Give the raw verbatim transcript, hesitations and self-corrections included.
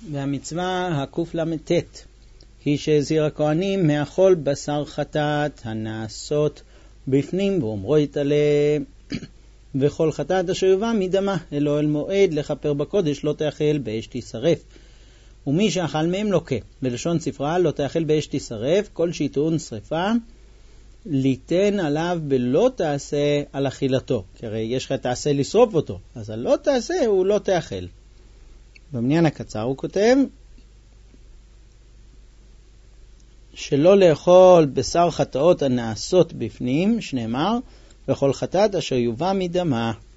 והמצווה הקל"ט היא שהזהיר הכהנים מהאכול בשר חטאת הנעשות בפנים ואומרו יתעלה וכל חטאת אשר יובא מדמה אל אוהל מועד לכפר בקודש לא תאכל באש תשרף. ומי שאכל מהם לוקה, בלשון ספרה לא תאכל באש תשרף, כל שיטעון שריפה ליתן עליו בלא תעשה על אכילתו, כי הרי יש לך תעשה לשרוף אותו, אז הלא תעשה הוא לא תאכל. במניין הקצר הוא כותב שלא לאכול בשר חטאות הנעשות בפנים, שנאמר וכל חטאת אשר יובא מדמה.